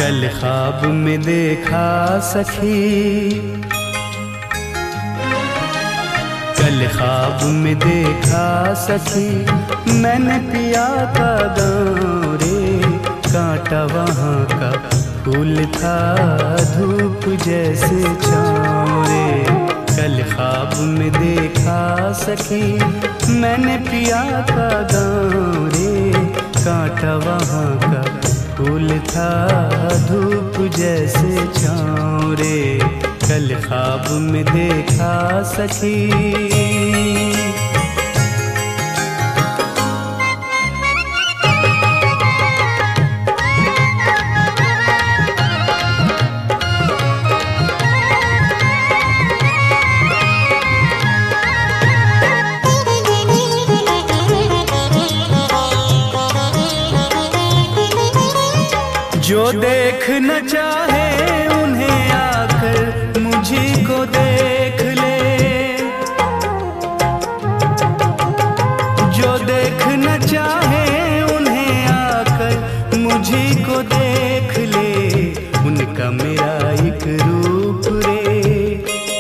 कल ख्वाब में देखा सखी, कल ख्वाब में देखा सखी, मैंने पिया का गाँव रे। कांटा वहाँ का फूल था, धूप जैसे छाँव रे। कल ख्वाब में देखा सखी, मैंने पिया का गाँव रे। कांटा वहाँ का फूल था, धूप जैसे छाँव रे। कल ख्वाब में देखा सखी। जो देख न चाहे उन्हें आकर मुझी को देख ले, जो देख न चाहे उन्हें आकर मुझी को देख ले। उनका मेरा एक रूप रे,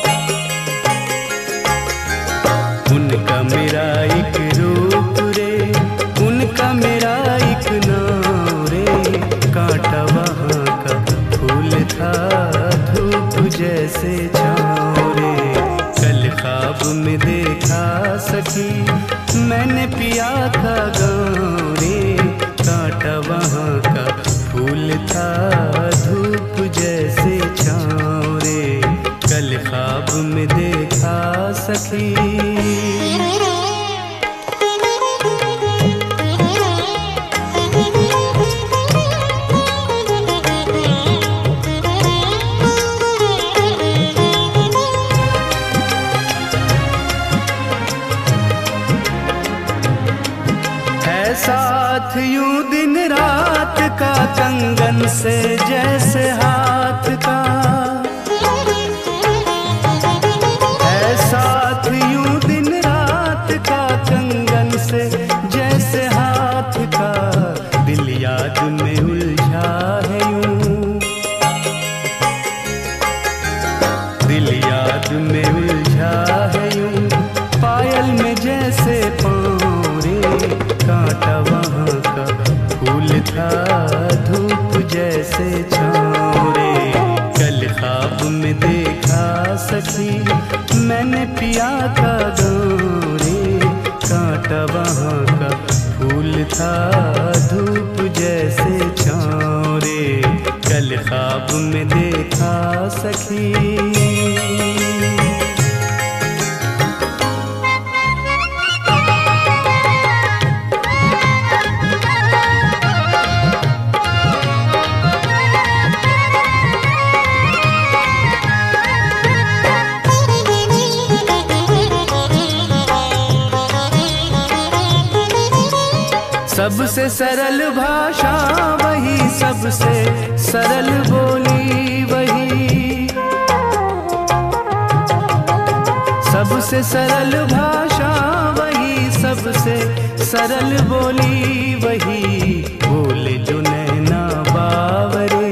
उनका मेरा एक रूप रे, उनका मेरा एक नाम रे। कांटा वहाँ का फूल था, धूप जैसे छाँव रे। कल ख्वाब में देखा सखी, मैंने पिया था गाँव रे। कांटा वहाँ का फूल था, धूप जैसे छाँव रे। कल ख्वाब में देखा सखी। साथ यूं दिन रात का, कंगन से जैसे हाथ का। है साथ यूं दिन रात का, कंगन से जैसे हाथ का। दिल याद में उलझा है यूं, दिल याद में उलझा है यूं। पायल में जैसे पाँव रे। कांटा वहाँ का फूल था, धूप जैसे छाँव रे। कल ख्वाब में देखा सखी, मैंने पिया का गाँव रे। कांटा वहाँ का फूल था, धूप जैसे छाँव रे। कल ख्वाब में देखा सखी। सबसे सरल भाषा वही, सबसे सरल बोली वही। सबसे सरल भाषा वही, सबसे सरल बोली वही। बोले जो नैना बावरे,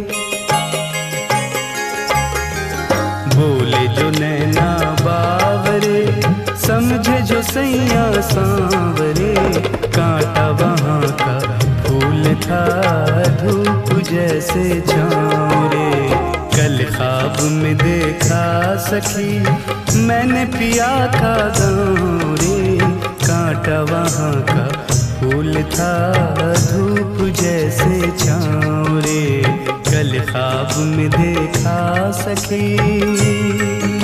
बोले जो नैना बावरे। समझे जो सैया सांवरे। कांटा वहाँ का फूल था, धूप जैसे छाँव रे। कल ख्वाब में देखा सखी, मैंने पिया था गाँव रे। कांटा वहाँ का फूल था, धूप जैसे छाँव रे। कल ख्वाब में देखा सखी।